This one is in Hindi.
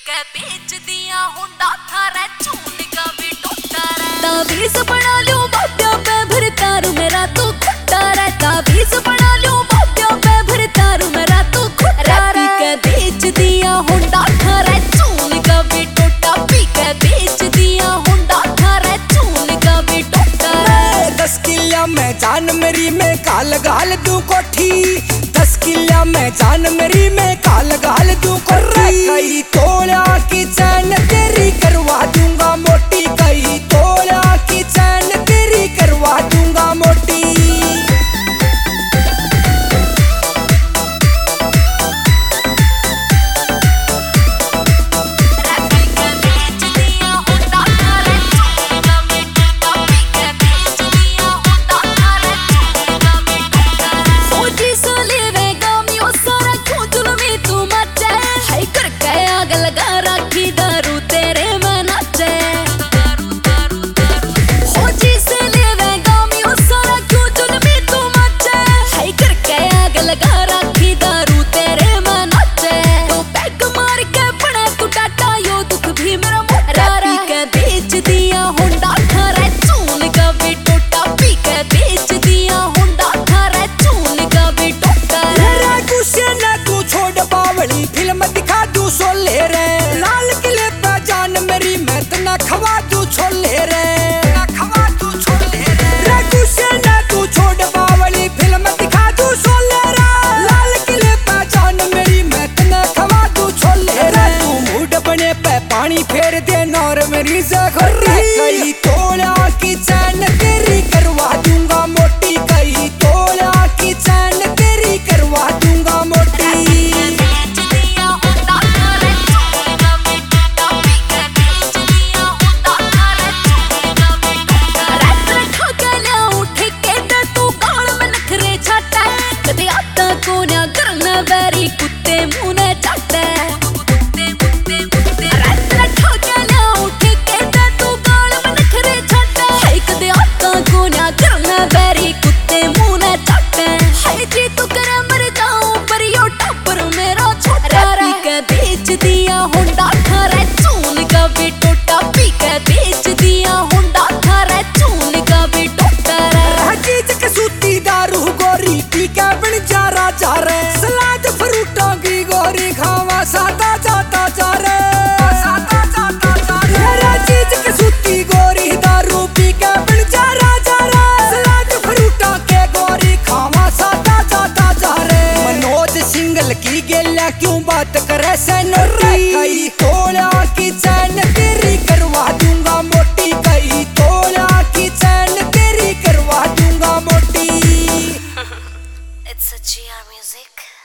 के बेच दिया हुंडा थारा चून का भी टूटा रे ताबीज बना लूं बाप्या पे भर तारू मेरा तू खुट्टा रे ताबीज बना लूं बाप्या पे भर तारू मेरा तू खुट्टा रे के बेच दिया हुंडा थारा चून का भी टूटा पी के बेच दिया हुंडा थारा चून का भी टूटा रे 10 किला में जान मेरी में काल गाल दू कोठी 10 किला में जान मेरी में काल गाल दू कोठी कई तोड़ा की चैन तेरी करवा दूंगा मोटी कई तोड़ा की चैन तेरी करवा दूंगा मोटी लगा राखी दारू तेरे में नाचे हो जी से लेवेगा मियो सारा क्यों जुल्मी तू मचे हाय करके आग लगा राखी दारू तेरे में नाचे तो पैग मार के पड़े तू टाटा यो दुख भी मेरा मोटा पी के बेच दिया हुंडा थारा चून का भी टूटा पी के बेच दिया हुंडा थारा चून का भी टूटा रे गुस्से न तू छोड़ बावली फिल्म दिखा दू सोले रे लाल किले पे जान मेरी मैं तना खवा दू छोले रे खवा दू छोले रे गुस्से न तू छोड़ बावली फिल्म दिखा दू सोले रे लाल किले पे जान मेरी मैं तना खवा दू छोले रे तू मूड बने पे पानी फेर दे नौर मेरी जखरी कई तोड़ा की चैन तेरी करवा दूंगा मोटी कई तोड़ा की चैन तेरी करवा दूंगा मोटी वेरी कुत्ते मुंह ने चाटे वेरी कुत्ते मुंह ने चाटे हाय जी तू करे मर जाऊं पर यो टप्पर मेरा छोटा पी के बेच दिया हुंडा थारा चून का भी टूटा पी के बेच दिया हुंडा थारा चून का भी टूटा रे चीज के सूती दारू गोरी पी के बन जा राजा रे सलाद फ्रूटों की गोरी खावा साता जाता जा रे साता जाता जा रे चीज के सूती गोरी दारू पी के बन जा राजा रे सलाद फ्रूटों के गोरी खावा साता जाता जा रे मनोज सिंगल की गेला क्यों बात करे से नोटी कई तोड़ा की चैन तेरी करवा दूंगा मोटी कई तोड़ा की चैन तेरी करवा दूंगा मोटी It's a GR music.